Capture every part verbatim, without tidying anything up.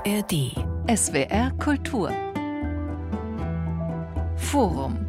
R D. S W R Kultur. Forum.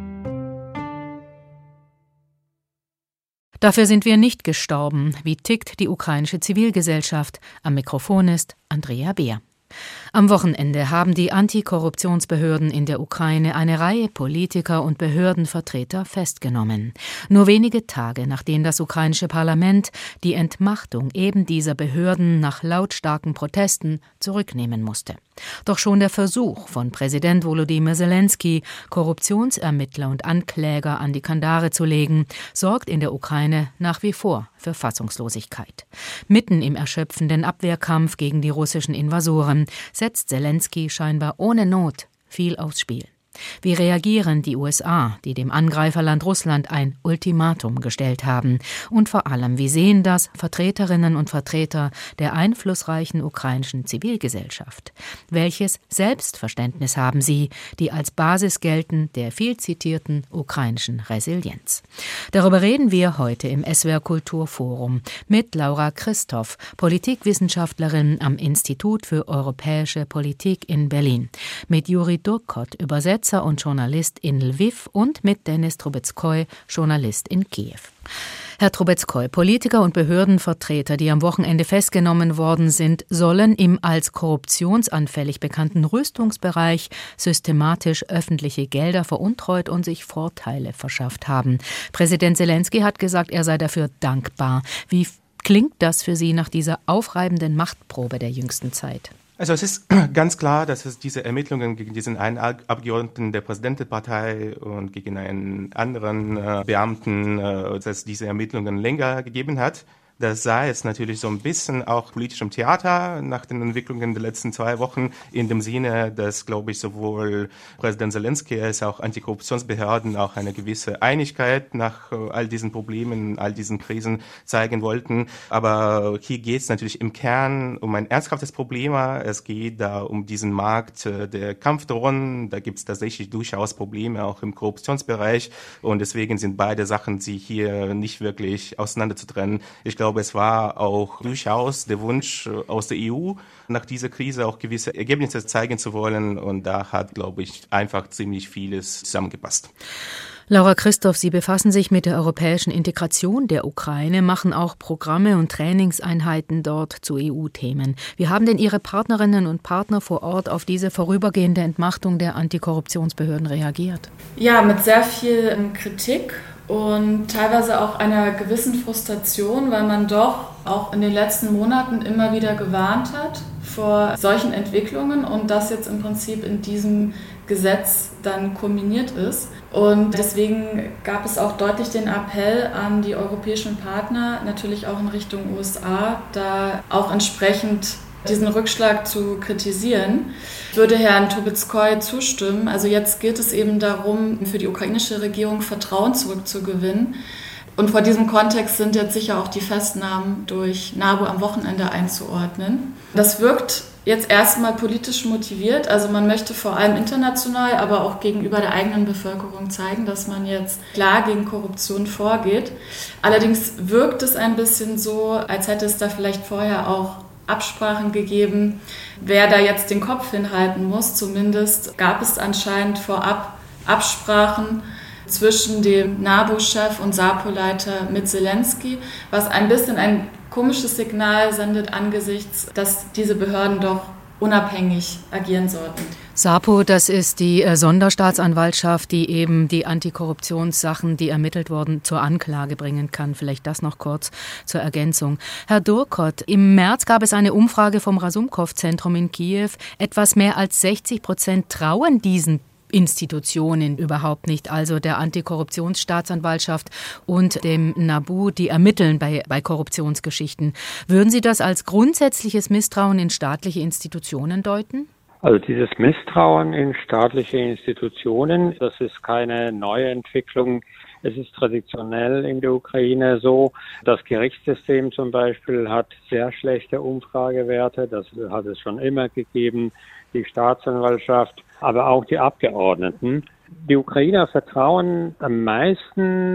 Dafür sind wir nicht gestorben. Wie tickt die ukrainische Zivilgesellschaft? Am Mikrofon ist Andrea Beer. Am Wochenende haben die Antikorruptionsbehörden in der Ukraine eine Reihe Politiker und Behördenvertreter festgenommen. Nur wenige Tage, nachdem das ukrainische Parlament die Entmachtung eben dieser Behörden nach lautstarken Protesten zurücknehmen musste. Doch schon der Versuch von Präsident Volodymyr Zelensky, Korruptionsermittler und Ankläger an die Kandare zu legen, sorgt in der Ukraine nach wie vor für Fassungslosigkeit. Mitten im erschöpfenden Abwehrkampf gegen die russischen Invasoren setzt Zelensky scheinbar ohne Not viel aufs Spiel. Wie reagieren die U S A, die dem Angreiferland Russland ein Ultimatum gestellt haben? Und vor allem, wie sehen das Vertreterinnen und Vertreter der einflussreichen ukrainischen Zivilgesellschaft? Welches Selbstverständnis haben sie, die als Basis gelten der viel zitierten ukrainischen Resilienz? Darüber reden wir heute im S W R Kulturforum mit Laura Christoph, Politikwissenschaftlerin am Institut für Europäische Politik in Berlin, mit Juri Durkot, Übersetzer und Journalist in Lviv und mit Denis Trubetskoy, Journalist in Kiew. Herr Trubetskoy, Politiker und Behördenvertreter, die am Wochenende festgenommen worden sind, sollen im als korruptionsanfällig bekannten Rüstungsbereich systematisch öffentliche Gelder veruntreut und sich Vorteile verschafft haben. Präsident Zelensky hat gesagt, er sei dafür dankbar. Wie klingt das für Sie nach dieser aufreibenden Machtprobe der jüngsten Zeit? Also es ist ganz klar, dass es diese Ermittlungen gegen diesen einen Abgeordneten der Präsidentenpartei und gegen einen anderen äh, Beamten, äh, dass diese Ermittlungen länger gegeben hat. Das sei jetzt natürlich so ein bisschen auch politischem Theater nach den Entwicklungen der letzten zwei Wochen, in dem Sinne, dass, glaube ich, sowohl Präsident Zelensky als auch Antikorruptionsbehörden auch eine gewisse Einigkeit nach all diesen Problemen, all diesen Krisen zeigen wollten. Aber hier geht es natürlich im Kern um ein ernsthaftes Problem. Es geht da um diesen Markt der Kampfdrohnen. Da gibt es tatsächlich durchaus Probleme auch im Korruptionsbereich. Und deswegen sind beide Sachen, sie hier nicht wirklich auseinanderzutrennen. Ich glaube, Ich glaube, es war auch durchaus der Wunsch aus der E U, nach dieser Krise auch gewisse Ergebnisse zeigen zu wollen. Und da hat, glaube ich, einfach ziemlich vieles zusammengepasst. Laura Christoph, Sie befassen sich mit der europäischen Integration der Ukraine, machen auch Programme und Trainingseinheiten dort zu E U-Themen. Wie haben denn Ihre Partnerinnen und Partner vor Ort auf diese vorübergehende Entmachtung der Antikorruptionsbehörden reagiert? Ja, mit sehr viel Kritik und teilweise auch einer gewissen Frustration, weil man doch auch in den letzten Monaten immer wieder gewarnt hat vor solchen Entwicklungen und das jetzt im Prinzip in diesem Gesetz dann kulminiert ist. Und deswegen gab es auch deutlich den Appell an die europäischen Partner, natürlich auch in Richtung U S A, da auch entsprechend diesen Rückschlag zu kritisieren. Ich würde Herrn Trubetskoy zustimmen. Also jetzt geht es eben darum, für die ukrainische Regierung Vertrauen zurückzugewinnen. Und vor diesem Kontext sind jetzt sicher auch die Festnahmen durch NABU am Wochenende einzuordnen. Das wirkt jetzt erstmal politisch motiviert. Also man möchte vor allem international, aber auch gegenüber der eigenen Bevölkerung zeigen, dass man jetzt klar gegen Korruption vorgeht. Allerdings wirkt es ein bisschen so, als hätte es da vielleicht vorher auch Absprachen gegeben, wer da jetzt den Kopf hinhalten muss. Zumindest gab es anscheinend vorab Absprachen zwischen dem NABU-Chef und SAPO-Leiter mit Zelensky, was ein bisschen ein komisches Signal sendet angesichts, dass diese Behörden doch unabhängig agieren sollten. SAPO, das ist die äh, Sonderstaatsanwaltschaft, die eben die Antikorruptionssachen, die ermittelt wurden, zur Anklage bringen kann. Vielleicht das noch kurz zur Ergänzung. Herr Durkot, im März gab es eine Umfrage vom Rasumkov-Zentrum in Kiew. Etwas mehr als sechzig Prozent trauen diesen Institutionen überhaupt nicht, also der Antikorruptionsstaatsanwaltschaft und dem NABU, die ermitteln bei, bei Korruptionsgeschichten. Würden Sie das als grundsätzliches Misstrauen in staatliche Institutionen deuten? Also dieses Misstrauen in staatliche Institutionen, das ist keine neue Entwicklung. Es ist traditionell in der Ukraine so, das Gerichtssystem zum Beispiel hat sehr schlechte Umfragewerte, das hat es schon immer gegeben, die Staatsanwaltschaft, aber auch die Abgeordneten. Die Ukrainer vertrauen am meisten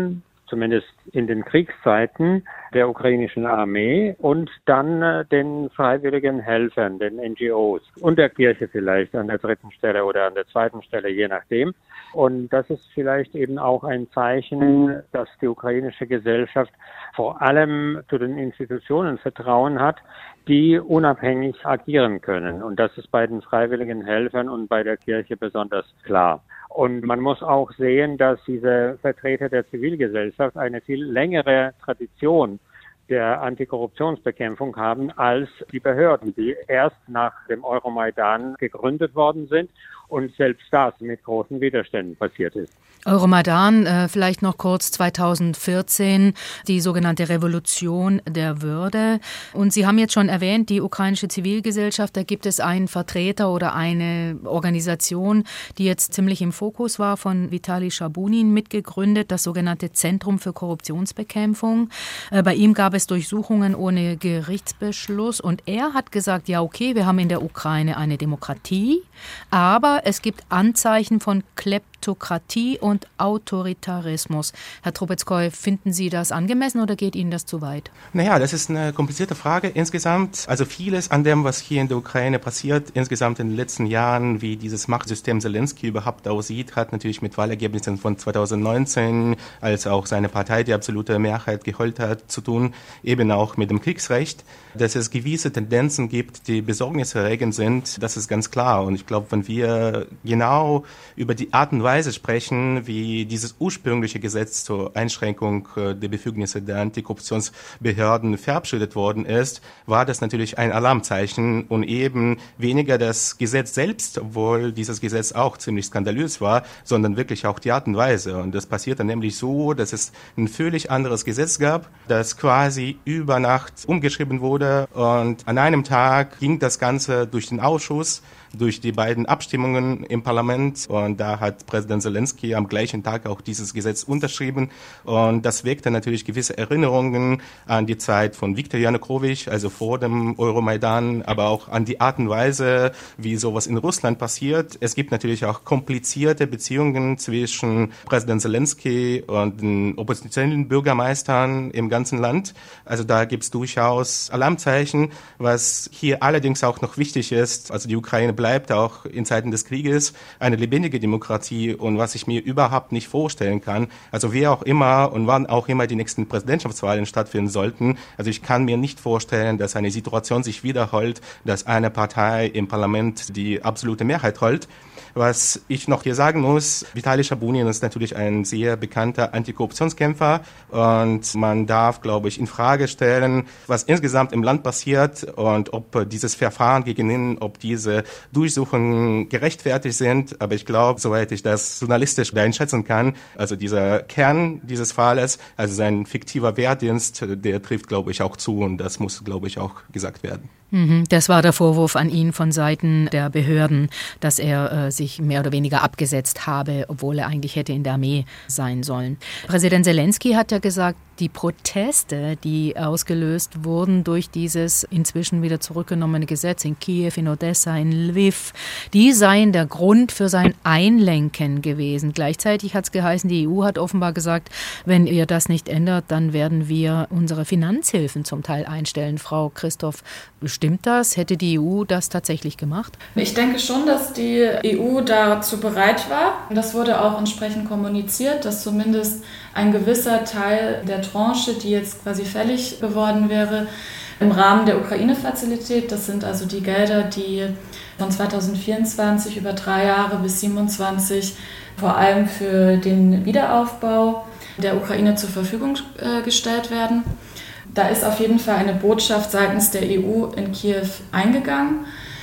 zumindest in den Kriegszeiten, der ukrainischen Armee und dann äh, den freiwilligen Helfern, den N G Os und der Kirche vielleicht an der dritten Stelle oder an der zweiten Stelle, je nachdem. Und das ist vielleicht eben auch ein Zeichen, dass die ukrainische Gesellschaft vor allem zu den Institutionen Vertrauen hat, die unabhängig agieren können. Und das ist bei den freiwilligen Helfern und bei der Kirche besonders klar. Und man muss auch sehen, dass diese Vertreter der Zivilgesellschaft eine viel längere Tradition der Antikorruptionsbekämpfung haben als die Behörden, die erst nach dem Euromaidan gegründet worden sind und selbst das mit großen Widerständen passiert ist. Euromaidan, äh, vielleicht noch kurz zweitausendvierzehn, die sogenannte Revolution der Würde. Und Sie haben jetzt schon erwähnt, die ukrainische Zivilgesellschaft, da gibt es einen Vertreter oder eine Organisation, die jetzt ziemlich im Fokus war, von Vitali Schabunin mitgegründet, das sogenannte Zentrum für Korruptionsbekämpfung. Äh, bei ihm gab es Durchsuchungen ohne Gerichtsbeschluss und er hat gesagt, ja okay, wir haben in der Ukraine eine Demokratie, aber es gibt Anzeichen von Kleptokratie und Autoritarismus. Herr Trubetskoy, finden Sie das angemessen oder geht Ihnen das zu weit? Naja, das ist eine komplizierte Frage insgesamt. Also vieles an dem, was hier in der Ukraine passiert, insgesamt in den letzten Jahren, wie dieses Machtsystem Zelensky überhaupt aussieht, hat natürlich mit Wahlergebnissen von zweitausendneunzehn, als auch seine Partei die absolute Mehrheit geholt hat, zu tun, eben auch mit dem Kriegsrecht. Dass es gewisse Tendenzen gibt, die besorgniserregend sind, das ist ganz klar. Und ich glaube, wenn wir genau über die Art und Weise sprechen, wie dieses ursprüngliche Gesetz zur Einschränkung der Befugnisse der Antikorruptionsbehörden verabschiedet worden ist, war das natürlich ein Alarmzeichen und eben weniger das Gesetz selbst, obwohl dieses Gesetz auch ziemlich skandalös war, sondern wirklich auch die Art und Weise. Und das passierte nämlich so, dass es ein völlig anderes Gesetz gab, das quasi über Nacht umgeschrieben wurde. Und an einem Tag ging das Ganze durch den Ausschuss, durch die beiden Abstimmungen im Parlament. Und da hat Präsident Zelensky am gleichen Tag auch dieses Gesetz unterschrieben. Und das weckte natürlich gewisse Erinnerungen an die Zeit von Viktor Janukowitsch, also vor dem Euromaidan, aber auch an die Art und Weise, wie sowas in Russland passiert. Es gibt natürlich auch komplizierte Beziehungen zwischen Präsident Zelensky und den oppositionellen Bürgermeistern im ganzen Land. Also da gibt es durchaus Alarmzeichen, was hier allerdings auch noch wichtig ist. Also die Ukraine bleibt auch in Zeiten des Krieges eine lebendige Demokratie und was ich mir überhaupt nicht vorstellen kann, also wer auch immer und wann auch immer die nächsten Präsidentschaftswahlen stattfinden sollten, also ich kann mir nicht vorstellen, dass eine Situation sich wiederholt, dass eine Partei im Parlament die absolute Mehrheit holt. Was ich noch hier sagen muss, Vitali Schabunin ist natürlich ein sehr bekannter Antikorruptionskämpfer und man darf, glaube ich, in Frage stellen, was insgesamt im Land passiert und ob dieses Verfahren gegen ihn, ob diese Durchsuchungen gerechtfertigt sind. Aber ich glaube, soweit ich das journalistisch einschätzen kann, also dieser Kern dieses Falles, also sein fiktiver Wehrdienst, der trifft, glaube ich, auch zu und das muss, glaube ich, auch gesagt werden. Das war der Vorwurf an ihn von Seiten der Behörden, dass er äh, sich mehr oder weniger abgesetzt habe, obwohl er eigentlich hätte in der Armee sein sollen. Präsident Zelensky hat ja gesagt, die Proteste, die ausgelöst wurden durch dieses inzwischen wieder zurückgenommene Gesetz in Kiew, in Odessa, in Lviv, die seien der Grund für sein Einlenken gewesen. Gleichzeitig hat es geheißen, die E U hat offenbar gesagt, wenn ihr das nicht ändert, dann werden wir unsere Finanzhilfen zum Teil einstellen. Frau Christoph, stimmt das? Hätte die E U das tatsächlich gemacht? Ich denke schon, dass die E U dazu bereit war. Das wurde auch entsprechend kommuniziert, dass zumindest ein gewisser Teil der Tranche, die jetzt quasi fällig geworden wäre, im Rahmen der Ukraine-Fazilität, das sind also die Gelder, die von zweitausendvierundzwanzig über drei Jahre bis siebenundzwanzig vor allem für den Wiederaufbau der Ukraine zur Verfügung äh, gestellt werden. Da ist auf jeden Fall eine Botschaft seitens der E U in Kiew eingegangen.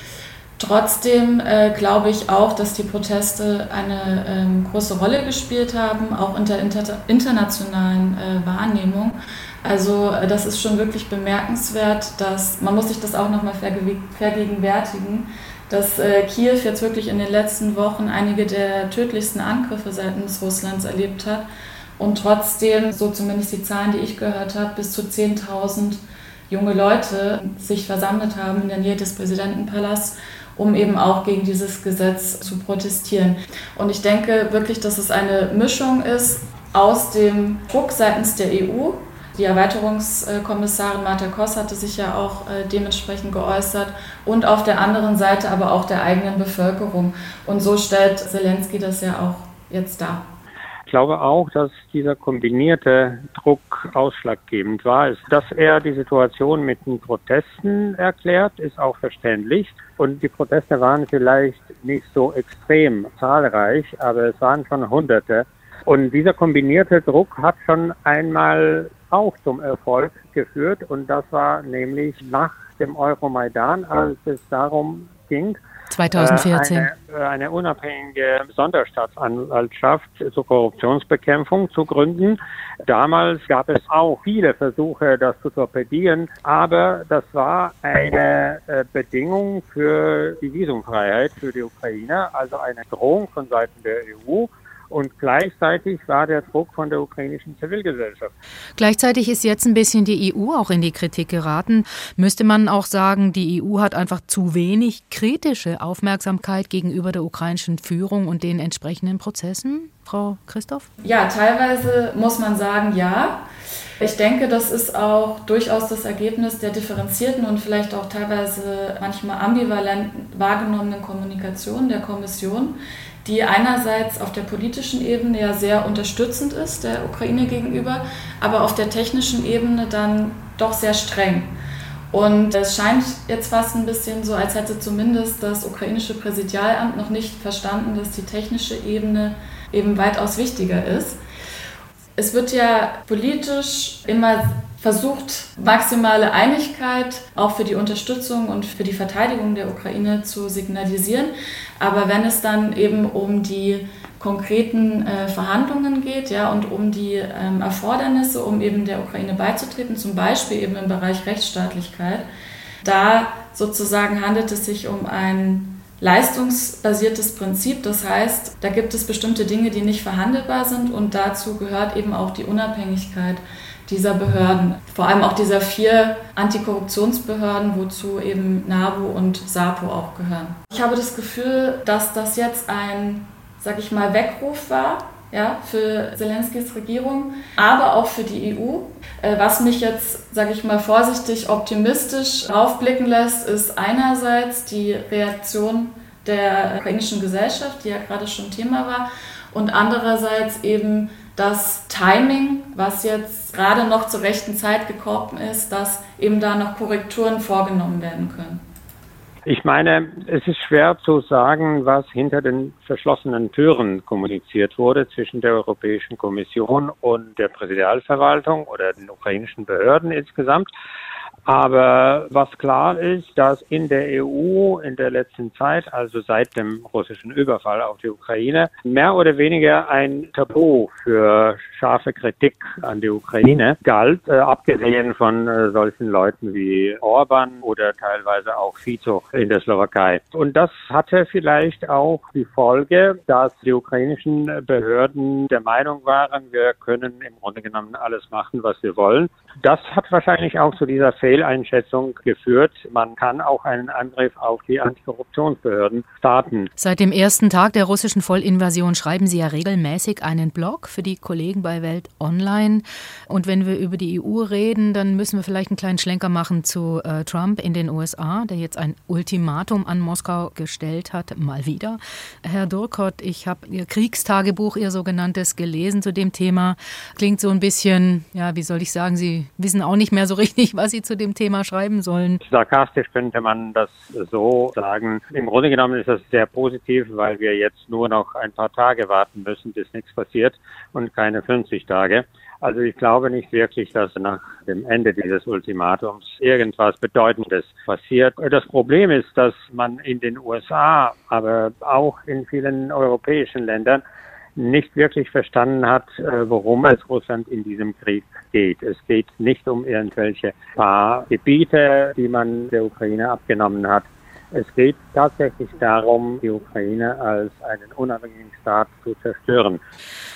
Trotzdem äh, glaube ich auch, dass die Proteste eine ähm, große Rolle gespielt haben, auch in der inter- internationalen äh, Wahrnehmung. Also äh, das ist schon wirklich bemerkenswert, dass man muss sich das auch nochmal verge- vergegenwärtigen, dass äh, Kiew jetzt wirklich in den letzten Wochen einige der tödlichsten Angriffe seitens Russlands erlebt hat und trotzdem, so zumindest die Zahlen, die ich gehört habe, bis zu zehntausend junge Leute sich versammelt haben in der Nähe des Präsidentenpalasts, um eben auch gegen dieses Gesetz zu protestieren. Und ich denke wirklich, dass es eine Mischung ist aus dem Druck seitens der E U. Die Erweiterungskommissarin Marta Koss hatte sich ja auch äh, dementsprechend geäußert und auf der anderen Seite aber auch der eigenen Bevölkerung. Und so stellt Zelensky das ja auch jetzt dar. Ich glaube auch, dass dieser kombinierte Druck ausschlaggebend war. Dass er die Situation mit den Protesten erklärt, ist auch verständlich. Und die Proteste waren vielleicht nicht so extrem zahlreich, aber es waren schon Hunderte. Und dieser kombinierte Druck hat schon einmal auch zum Erfolg geführt. Und das war nämlich nach dem Euromaidan, als es darum ging, zweitausendvierzehn. Eine, eine unabhängige Sonderstaatsanwaltschaft zur Korruptionsbekämpfung zu gründen. Damals gab es auch viele Versuche, das zu torpedieren, aber das war eine Bedingung für die Visumfreiheit für die Ukrainer, also eine Drohung von Seiten der E U. Und gleichzeitig war der Druck von der ukrainischen Zivilgesellschaft. Gleichzeitig ist jetzt ein bisschen die E U auch in die Kritik geraten. Müsste man auch sagen, die E U hat einfach zu wenig kritische Aufmerksamkeit gegenüber der ukrainischen Führung und den entsprechenden Prozessen, Frau Christoph? Ja, teilweise muss man sagen, ja. Ich denke, das ist auch durchaus das Ergebnis der differenzierten und vielleicht auch teilweise manchmal ambivalent wahrgenommenen Kommunikation der Kommission, die einerseits auf der politischen Ebene ja sehr unterstützend ist der Ukraine gegenüber, aber auf der technischen Ebene dann doch sehr streng. Und es scheint jetzt fast ein bisschen so, als hätte zumindest das ukrainische Präsidialamt noch nicht verstanden, dass die technische Ebene eben weitaus wichtiger ist. Es wird ja politisch immer versucht, maximale Einigkeit auch für die Unterstützung und für die Verteidigung der Ukraine zu signalisieren. Aber wenn es dann eben um die konkreten äh, Verhandlungen geht, ja, und um die ähm, Erfordernisse, um eben der Ukraine beizutreten, zum Beispiel eben im Bereich Rechtsstaatlichkeit, da sozusagen handelt es sich um ein leistungsbasiertes Prinzip. Das heißt, da gibt es bestimmte Dinge, die nicht verhandelbar sind und dazu gehört eben auch die Unabhängigkeit dieser Behörden. Vor allem auch dieser vier Antikorruptionsbehörden, wozu eben NABU und SAPO auch gehören. Ich habe das Gefühl, dass das jetzt ein, sag ich mal, Weckruf war, ja, für Zelenskys Regierung, aber auch für die E U. Was mich jetzt, sage ich mal, vorsichtig optimistisch aufblicken lässt, ist einerseits die Reaktion der ukrainischen Gesellschaft, die ja gerade schon Thema war, und andererseits eben das Timing, was jetzt gerade noch zur rechten Zeit gekommen ist, dass eben da noch Korrekturen vorgenommen werden können. Ich meine, es ist schwer zu sagen, was hinter den verschlossenen Türen kommuniziert wurde zwischen der Europäischen Kommission und der Präsidialverwaltung oder den ukrainischen Behörden insgesamt. Aber was klar ist, dass in der E U in der letzten Zeit, also seit dem russischen Überfall auf die Ukraine, mehr oder weniger ein Tabu für scharfe Kritik an die Ukraine galt, äh, abgesehen von äh, solchen Leuten wie Orban oder teilweise auch Fico in der Slowakei. Und das hatte vielleicht auch die Folge, dass die ukrainischen Behörden der Meinung waren, wir können im Grunde genommen alles machen, was wir wollen. Das hat wahrscheinlich auch zu dieser Fehleinschätzung geführt. Man kann auch einen Angriff auf die Antikorruptionsbehörden starten. Seit dem ersten Tag der russischen Vollinvasion schreiben Sie ja regelmäßig einen Blog für die Kollegen bei Welt Online. Und wenn wir über die E U reden, dann müssen wir vielleicht einen kleinen Schlenker machen zu äh, Trump in den U S A, der jetzt ein Ultimatum an Moskau gestellt hat, mal wieder. Herr Durkot, ich habe Ihr Kriegstagebuch, Ihr sogenanntes, gelesen zu dem Thema. Klingt so ein bisschen, ja, wie soll ich sagen, Sie wissen auch nicht mehr so richtig, was Sie zu dem Thema schreiben sollen. Sarkastisch könnte man das so sagen. Im Grunde genommen ist das sehr positiv, weil wir jetzt nur noch ein paar Tage warten müssen, bis nichts passiert und keine fünfzig Tage. Also ich glaube nicht wirklich, dass nach dem Ende dieses Ultimatums irgendwas Bedeutendes passiert. Das Problem ist, dass man in den U S A, aber auch in vielen europäischen Ländern nicht wirklich verstanden hat, worum es Russland in diesem Krieg geht. Es geht nicht um irgendwelche paar Gebiete, die man der Ukraine abgenommen hat. Es geht tatsächlich darum, die Ukraine als einen unabhängigen Staat zu zerstören.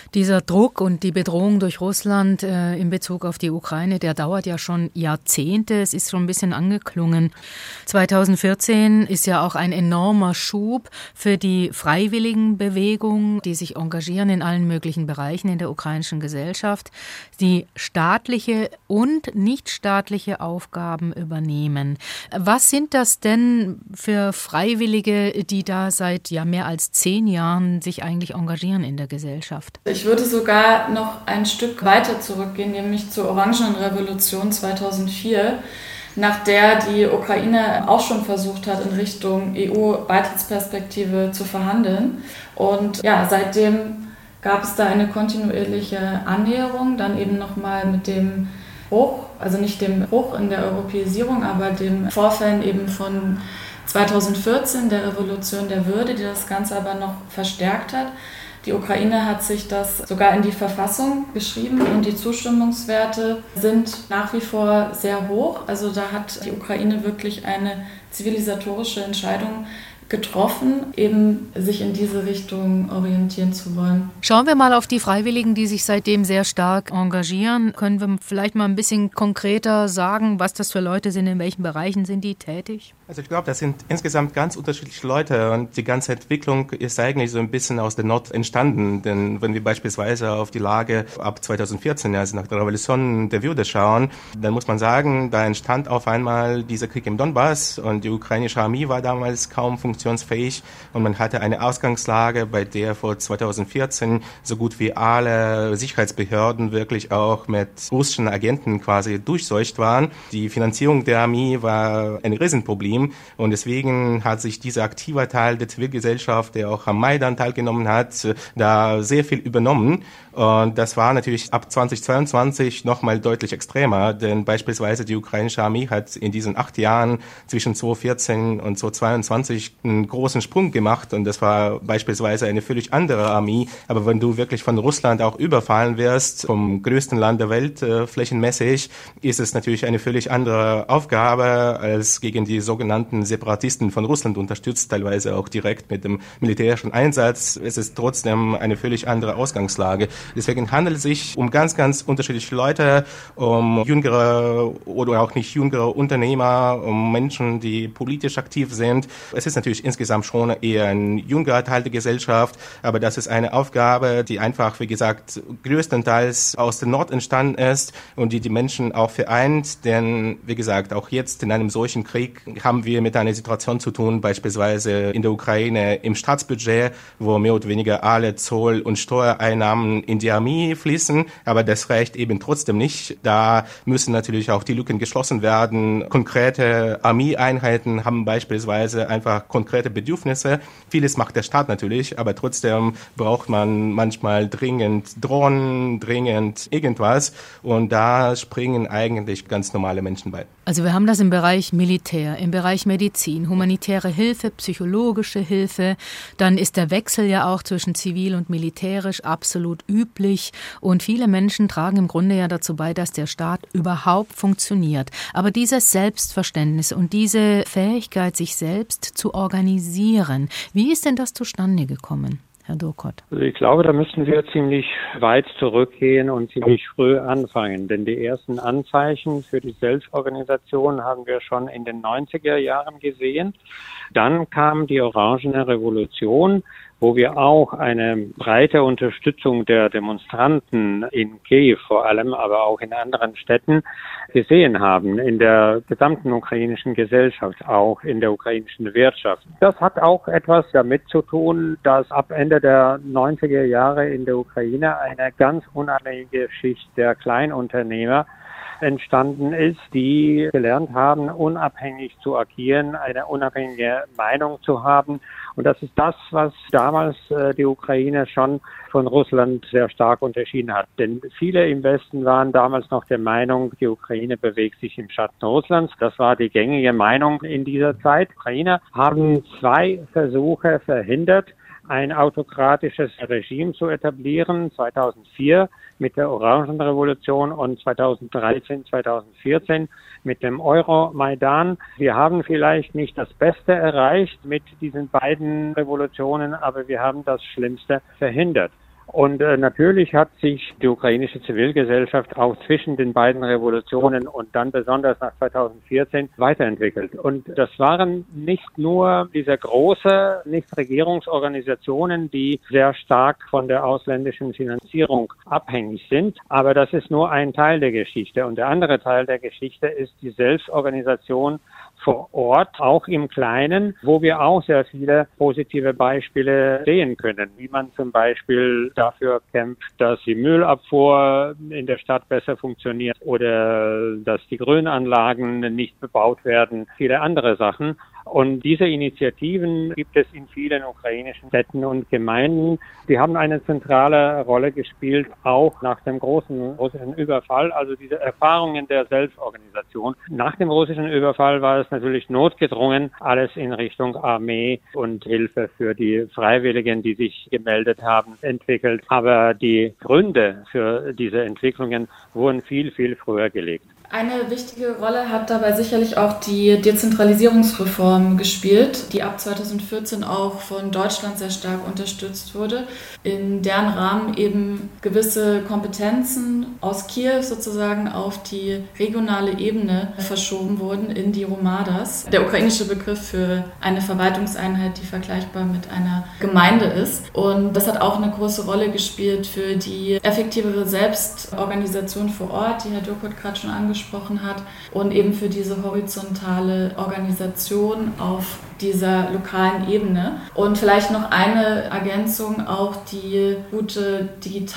Dieser Druck und die Bedrohung durch Russland äh, in Bezug auf die Ukraine, der dauert ja schon Jahrzehnte. Es ist schon ein bisschen angeklungen. zweitausendvierzehn ist ja auch ein enormer Schub für die Freiwilligenbewegung, die sich engagieren in allen möglichen Bereichen in der ukrainischen Gesellschaft, die staatliche und nichtstaatliche Aufgaben übernehmen. Was sind das denn für Freiwillige, die da seit ja mehr als zehn Jahren sich eigentlich engagieren in der Gesellschaft? Ich würde sogar noch ein Stück weiter zurückgehen, nämlich zur Orangenrevolution zweitausendvier, nach der die Ukraine auch schon versucht hat, in Richtung E U-Beitrittsperspektive zu verhandeln. Und ja, seitdem gab es da eine kontinuierliche Annäherung, dann eben nochmal mit dem Bruch, also nicht dem Bruch in der Europäisierung, aber den Vorfällen eben von zweitausendvierzehn, der Revolution der Würde, die das Ganze aber noch verstärkt hat. Die Ukraine hat sich das sogar in die Verfassung geschrieben und die Zustimmungswerte sind nach wie vor sehr hoch. Also da hat die Ukraine wirklich eine zivilisatorische Entscheidung getroffen, eben sich in diese Richtung orientieren zu wollen. Schauen wir mal auf die Freiwilligen, die sich seitdem sehr stark engagieren. Können wir vielleicht mal ein bisschen konkreter sagen, was das für Leute sind, in welchen Bereichen sind die tätig? Also ich glaube, das sind insgesamt ganz unterschiedliche Leute und die ganze Entwicklung ist eigentlich so ein bisschen aus der Not entstanden. Denn wenn wir beispielsweise auf die Lage ab zweitausendvierzehn, also nach der Revolution der Würde schauen, dann muss man sagen, da entstand auf einmal dieser Krieg im Donbass und die ukrainische Armee war damals kaum funktionsfähig und man hatte eine Ausgangslage, bei der vor zweitausendvierzehn so gut wie alle Sicherheitsbehörden wirklich auch mit russischen Agenten quasi durchseucht waren. Die Finanzierung der Armee war ein Riesenproblem. Und deswegen hat sich dieser aktive Teil der Zivilgesellschaft, der auch am Maidan teilgenommen hat, da sehr viel übernommen. Und das war natürlich ab zweitausendzweiundzwanzig nochmal deutlich extremer, denn beispielsweise die ukrainische Armee hat in diesen acht Jahren zwischen zweitausendvierzehn und zweitausendzweiundzwanzig einen großen Sprung gemacht und das war beispielsweise eine völlig andere Armee. Aber wenn du wirklich von Russland auch überfallen wirst, vom größten Land der Welt äh, flächenmäßig, ist es natürlich eine völlig andere Aufgabe als gegen die sogenannten Separatisten von Russland unterstützt, teilweise auch direkt mit dem militärischen Einsatz. Es ist trotzdem eine völlig andere Ausgangslage. Deswegen handelt es sich um ganz, ganz unterschiedliche Leute, um jüngere oder auch nicht jüngere Unternehmer, um Menschen, die politisch aktiv sind. Es ist natürlich insgesamt schon eher ein jüngerer Teil der Gesellschaft, aber das ist eine Aufgabe, die einfach, wie gesagt, größtenteils aus der Not entstanden ist und die die Menschen auch vereint, denn, wie gesagt, auch jetzt in einem solchen Krieg haben wir mit einer Situation zu tun, beispielsweise in der Ukraine im Staatsbudget, wo mehr oder weniger alle Zoll- und Steuereinnahmen in die Armee fließen, aber das reicht eben trotzdem nicht. Da müssen natürlich auch die Lücken geschlossen werden. Konkrete Armeeeinheiten haben beispielsweise einfach konkrete Bedürfnisse. Vieles macht der Staat natürlich, aber trotzdem braucht man manchmal dringend Drohnen, dringend irgendwas und da springen eigentlich ganz normale Menschen bei. Also wir haben das im Bereich Militär, im Bereich Medizin, humanitäre Hilfe, psychologische Hilfe. Dann ist der Wechsel ja auch zwischen zivil und militärisch absolut üblich. Und viele Menschen tragen im Grunde ja dazu bei, dass der Staat überhaupt funktioniert. Aber dieses Selbstverständnis und diese Fähigkeit, sich selbst zu organisieren, wie ist denn das zustande gekommen? Herr Durkot. Also ich glaube, da müssen wir ziemlich weit zurückgehen und ziemlich früh anfangen. Denn die ersten Anzeichen für die Selbstorganisation haben wir schon in den neunziger Jahren gesehen. Dann kam die Orangene Revolution, wo wir auch eine breite Unterstützung der Demonstranten in Kiew vor allem, aber auch in anderen Städten gesehen haben, in der gesamten ukrainischen Gesellschaft, auch in der ukrainischen Wirtschaft. Das hat auch etwas damit zu tun, dass ab Ende der neunziger Jahre in der Ukraine eine ganz unabhängige Schicht der Kleinunternehmer entstanden ist, die gelernt haben, unabhängig zu agieren, eine unabhängige Meinung zu haben. Und das ist das, was damals äh, die Ukraine schon von Russland sehr stark unterschieden hat. Denn viele im Westen waren damals noch der Meinung, die Ukraine bewegt sich im Schatten Russlands. Das war die gängige Meinung in dieser Zeit. Ukrainer haben zwei Versuche verhindert, ein autokratisches Regime zu etablieren, zweitausendvier mit der Orangenrevolution und zweitausenddreizehn, zweitausendvierzehn mit dem Euromaidan. Wir haben vielleicht nicht das Beste erreicht mit diesen beiden Revolutionen, aber wir haben das Schlimmste verhindert. Und äh, natürlich hat sich die ukrainische Zivilgesellschaft auch zwischen den beiden Revolutionen und dann besonders nach zweitausendvierzehn weiterentwickelt. Und das waren nicht nur diese große Nichtregierungsorganisationen, die sehr stark von der ausländischen Finanzierung abhängig sind, aber das ist nur ein Teil der Geschichte. Und der andere Teil der Geschichte ist die Selbstorganisation vor Ort, auch im Kleinen, wo wir auch sehr viele positive Beispiele sehen können, wie man zum Beispiel dafür kämpft, dass die Müllabfuhr in der Stadt besser funktioniert oder dass die Grünanlagen nicht bebaut werden, viele andere Sachen. Und diese Initiativen gibt es in vielen ukrainischen Städten und Gemeinden. Die haben eine zentrale Rolle gespielt, auch nach dem großen russischen Überfall, also diese Erfahrungen der Selbstorganisation. Nach dem russischen Überfall war es natürlich notgedrungen, alles in Richtung Armee und Hilfe für die Freiwilligen, die sich gemeldet haben, entwickelt. Aber die Gründe für diese Entwicklungen wurden viel, viel früher gelegt. Eine wichtige Rolle hat dabei sicherlich auch die Dezentralisierungsreform gespielt, die ab zweitausendvierzehn auch von Deutschland sehr stark unterstützt wurde, in deren Rahmen eben gewisse Kompetenzen aus Kiew sozusagen auf die regionale Ebene verschoben wurden in die Romadas. Der ukrainische Begriff für eine Verwaltungseinheit, die vergleichbar mit einer Gemeinde ist. Und das hat auch eine große Rolle gespielt für die effektivere Selbstorganisation vor Ort, die Herr Dürkot gerade schon angesprochen hat, und eben für diese horizontale Organisation auf dieser lokalen Ebene. Und vielleicht noch eine Ergänzung, auch die gute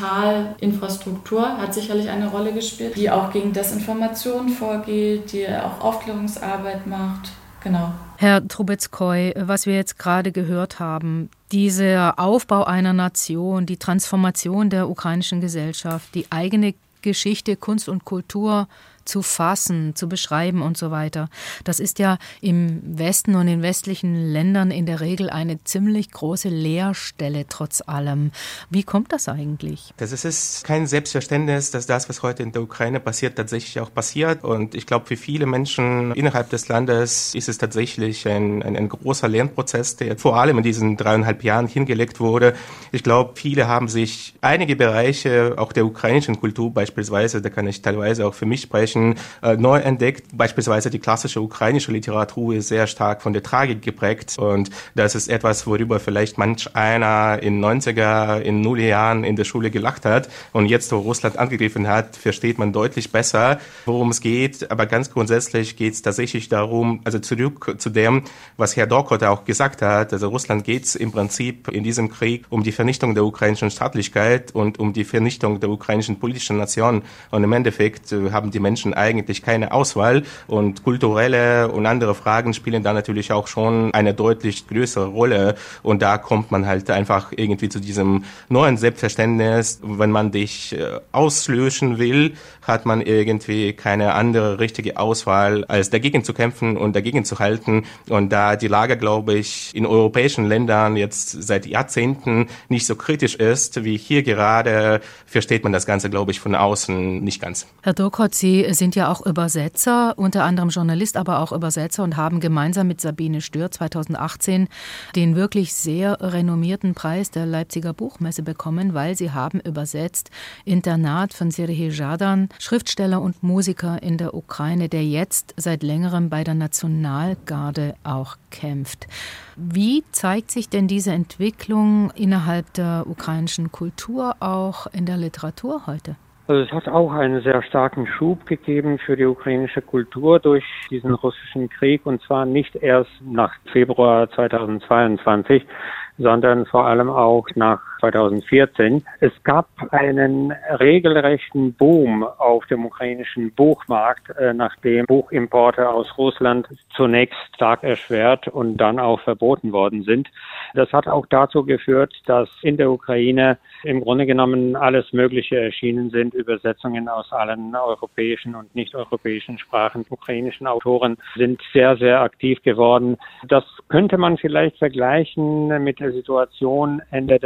Digitalinfrastruktur hat sicherlich eine Rolle gespielt, die auch gegen Desinformation vorgeht, die auch Aufklärungsarbeit macht. Genau. Herr Trubetskoy, was wir jetzt gerade gehört haben, dieser Aufbau einer Nation, die Transformation der ukrainischen Gesellschaft, die eigene Geschichte, Kunst und Kultur zu fassen, zu beschreiben und so weiter. Das ist ja im Westen und in westlichen Ländern in der Regel eine ziemlich große Leerstelle trotz allem. Wie kommt das eigentlich? Das ist kein Selbstverständnis, dass das, was heute in der Ukraine passiert, tatsächlich auch passiert. Und ich glaube, für viele Menschen innerhalb des Landes ist es tatsächlich ein, ein, ein großer Lernprozess, der vor allem in diesen dreieinhalb Jahren hingelegt wurde. Ich glaube, viele haben sich einige Bereiche, auch der ukrainischen Kultur beispielsweise, da kann ich teilweise auch für mich sprechen, Äh, neu entdeckt. Beispielsweise die klassische ukrainische Literatur ist sehr stark von der Tragik geprägt, und das ist etwas, worüber vielleicht manch einer in neunziger, in Nullerjahren in der Schule gelacht hat, und jetzt, wo Russland angegriffen hat, versteht man deutlich besser, worum es geht. Aber ganz grundsätzlich geht es tatsächlich darum, also zurück zu dem, was Herr Dürkot auch gesagt hat, also Russland geht es im Prinzip in diesem Krieg um die Vernichtung der ukrainischen Staatlichkeit und um die Vernichtung der ukrainischen politischen Nation, und im Endeffekt äh, haben die Menschen eigentlich keine Auswahl, und kulturelle und andere Fragen spielen da natürlich auch schon eine deutlich größere Rolle, und da kommt man halt einfach irgendwie zu diesem neuen Selbstverständnis. Wenn man dich äh, auslöschen will, hat man irgendwie keine andere richtige Auswahl, als dagegen zu kämpfen und dagegen zu halten, und da die Lage, glaube ich, in europäischen Ländern jetzt seit Jahrzehnten nicht so kritisch ist wie hier gerade, versteht man das Ganze, glaube ich, von außen nicht ganz. Herr Dürkot, Sie sind ja auch Übersetzer, unter anderem Journalist, aber auch Übersetzer, und haben gemeinsam mit Sabine Stör zweitausendachtzehn den wirklich sehr renommierten Preis der Leipziger Buchmesse bekommen, weil Sie haben übersetzt Internat von Serhij Zhadan, Schriftsteller und Musiker in der Ukraine, der jetzt seit längerem bei der Nationalgarde auch kämpft. Wie zeigt sich denn diese Entwicklung innerhalb der ukrainischen Kultur auch in der Literatur heute? Also es hat auch einen sehr starken Schub gegeben für die ukrainische Kultur durch diesen russischen Krieg, und zwar nicht erst nach Februar zweitausendzweiundzwanzig, sondern vor allem auch nach zweitausendvierzehn. Es gab einen regelrechten Boom auf dem ukrainischen Buchmarkt, äh, nachdem Buchimporte aus Russland zunächst stark erschwert und dann auch verboten worden sind. Das hat auch dazu geführt, dass in der Ukraine im Grunde genommen alles Mögliche erschienen sind, Übersetzungen aus allen europäischen und nicht-europäischen Sprachen. Ukrainischen Autoren sind sehr, sehr aktiv geworden. Das könnte man vielleicht vergleichen mit der Situation Ende der neunziger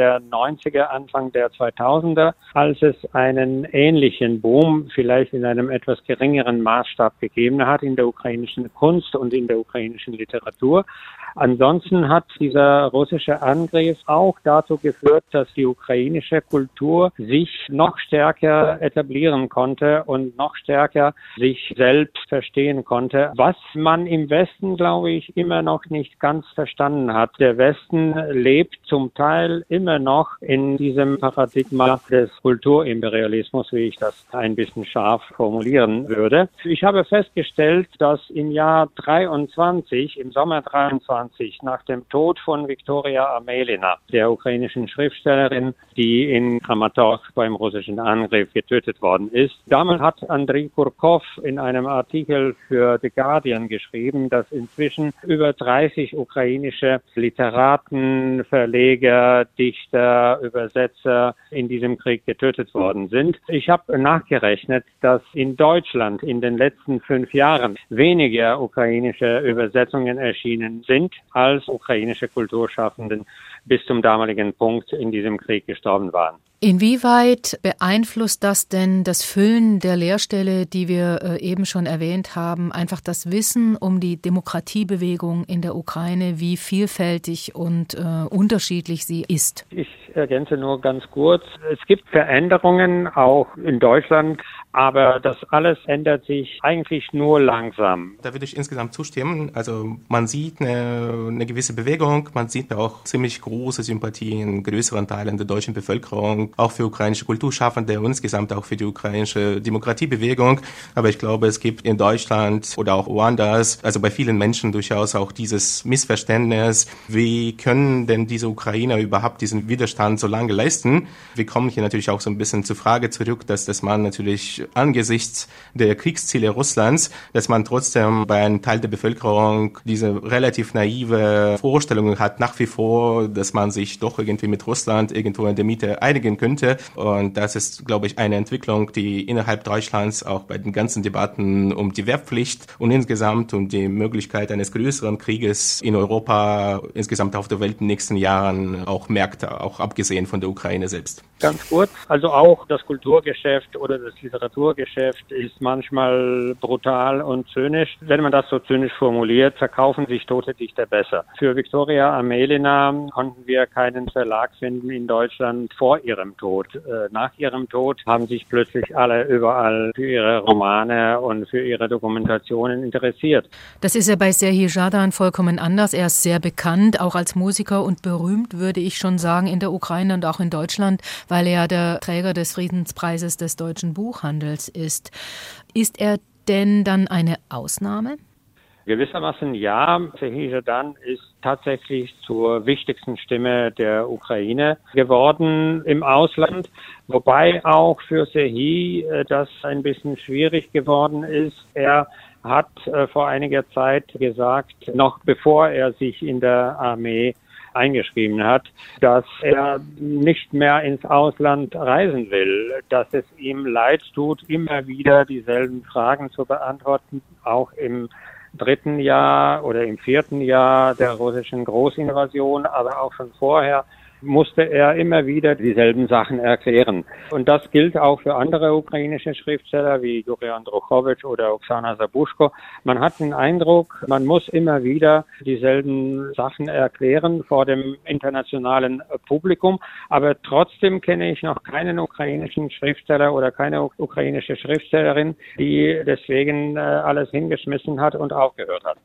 neunziger, Anfang der zweitausender, als es einen ähnlichen Boom, vielleicht in einem etwas geringeren Maßstab gegeben hat in der ukrainischen Kunst und in der ukrainischen Literatur. Ansonsten hat dieser russische Angriff auch dazu geführt, dass die ukrainische Kultur sich noch stärker etablieren konnte und noch stärker sich selbst verstehen konnte, was man im Westen, glaube ich, immer noch nicht ganz verstanden hat. Der Westen lebt zum Teil immer noch in diesem Paradigma des Kulturimperialismus, wie ich das ein bisschen scharf formulieren würde. Ich habe festgestellt, dass im Jahr dreiundzwanzig, im Sommer dreiundzwanzig, nach dem Tod von Viktoria Amelina, der ukrainischen Schriftstellerin, die in Kramatorsk beim russischen Angriff getötet worden ist. Damals hat Andrei Kurkov in einem Artikel für The Guardian geschrieben, dass inzwischen über dreißig ukrainische Literaten, Verleger, Dichter, Übersetzer in diesem Krieg getötet worden sind. Ich habe nachgerechnet, dass in Deutschland in den letzten fünf Jahren weniger ukrainische Übersetzungen erschienen sind, als ukrainische Kulturschaffenden bis zum damaligen Punkt in diesem Krieg gestorben waren. Inwieweit beeinflusst das denn das Füllen der Lehrstelle, die wir äh, eben schon erwähnt haben, einfach das Wissen um die Demokratiebewegung in der Ukraine, wie vielfältig und äh, unterschiedlich sie ist? Ich ergänze nur ganz kurz. Es gibt Veränderungen auch in Deutschland, aber das alles ändert sich eigentlich nur langsam. Da würde ich insgesamt zustimmen. Also man sieht eine, eine gewisse Bewegung, man sieht auch ziemlich große Sympathie in größeren Teilen der deutschen Bevölkerung, auch für ukrainische Kulturschaffende und insgesamt auch für die ukrainische Demokratiebewegung. Aber ich glaube, es gibt in Deutschland oder auch woanders, also bei vielen Menschen durchaus auch dieses Missverständnis, wie können denn diese Ukrainer überhaupt diesen Widerstand so lange leisten? Wir kommen hier natürlich auch so ein bisschen zur Frage zurück, dass, dass man natürlich angesichts der Kriegsziele Russlands, dass man trotzdem bei einem Teil der Bevölkerung diese relativ naive Vorstellung hat, nach wie vor, dass man sich doch irgendwie mit Russland irgendwo in der Mitte einigen könnte. Und das ist, glaube ich, eine Entwicklung, die innerhalb Deutschlands auch bei den ganzen Debatten um die Wehrpflicht und insgesamt um die Möglichkeit eines größeren Krieges in Europa, insgesamt auf der Welt in den nächsten Jahren auch merkt, auch abgesehen von der Ukraine selbst. Ganz kurz, also auch das Kulturgeschäft oder das Literaturgeschäft ist manchmal brutal und zynisch. Wenn man das so zynisch formuliert, verkaufen sich tote Dichter besser. Für Viktoria Amelina konnten wir keinen Verlag finden in Deutschland vor ihrem Tod. Nach ihrem Tod haben sich plötzlich alle überall für ihre Romane und für ihre Dokumentationen interessiert. Das ist ja bei Serhij Zhadan vollkommen anders. Er ist sehr bekannt, auch als Musiker und berühmt, würde ich schon sagen, in der Ukraine und auch in Deutschland, weil er der Träger des Friedenspreises des deutschen Buchhandels ist. Ist er denn dann eine Ausnahme? Gewissermaßen ja. Serhij Zhadan ist tatsächlich zur wichtigsten Stimme der Ukraine geworden im Ausland, wobei auch für Serhij das ein bisschen schwierig geworden ist. Er hat äh, vor einiger Zeit gesagt, noch bevor er sich in der Armee eingeschrieben hat, dass er nicht mehr ins Ausland reisen will, dass es ihm leid tut, immer wieder dieselben Fragen zu beantworten, auch im dritten Jahr oder im vierten Jahr der russischen Großinvasion, aber auch schon vorher musste er immer wieder dieselben Sachen erklären. Und das gilt auch für andere ukrainische Schriftsteller wie Juri Andruchowitsch oder Oksana Zabushko. Man hat den Eindruck, man muss immer wieder dieselben Sachen erklären vor dem internationalen Publikum. Aber trotzdem kenne ich noch keinen ukrainischen Schriftsteller oder keine ukrainische Schriftstellerin, die deswegen alles hingeschmissen hat und aufgehört hat.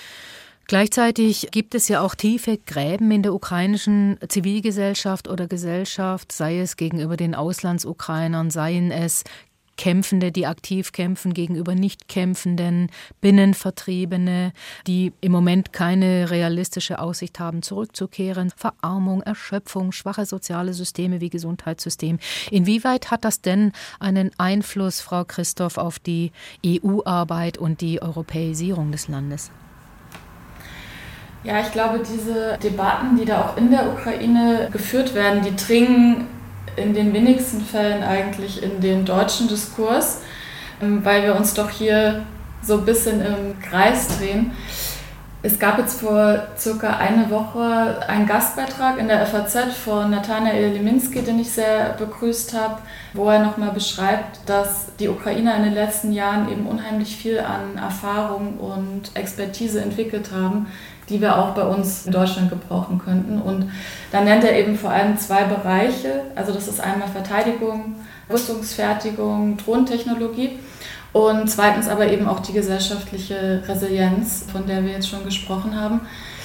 Gleichzeitig gibt es ja auch tiefe Gräben in der ukrainischen Zivilgesellschaft oder Gesellschaft, sei es gegenüber den Auslandsukrainern, seien es Kämpfende, die aktiv kämpfen gegenüber Nichtkämpfenden, Binnenvertriebene, die im Moment keine realistische Aussicht haben, zurückzukehren, Verarmung, Erschöpfung, schwache soziale Systeme wie Gesundheitssystem. Inwieweit hat das denn einen Einfluss, Frau Christoph, auf die E U-Arbeit und die Europäisierung des Landes? Ja, ich glaube, diese Debatten, die da auch in der Ukraine geführt werden, die dringen in den wenigsten Fällen eigentlich in den deutschen Diskurs, weil wir uns doch hier so ein bisschen im Kreis drehen. Es gab jetzt vor circa eine Woche einen Gastbeitrag in der F A Z von Nathanael Liminski, den ich sehr begrüßt habe, wo er nochmal beschreibt, dass die Ukrainer in den letzten Jahren eben unheimlich viel an Erfahrung und Expertise entwickelt haben, die wir auch bei uns in Deutschland gebrauchen könnten. Und da nennt er eben vor allem zwei Bereiche, also das ist einmal Verteidigung, Rüstungsfertigung, Drohnentechnologie. Und zweitens aber eben auch die gesellschaftliche Resilienz, von der wir jetzt schon gesprochen haben.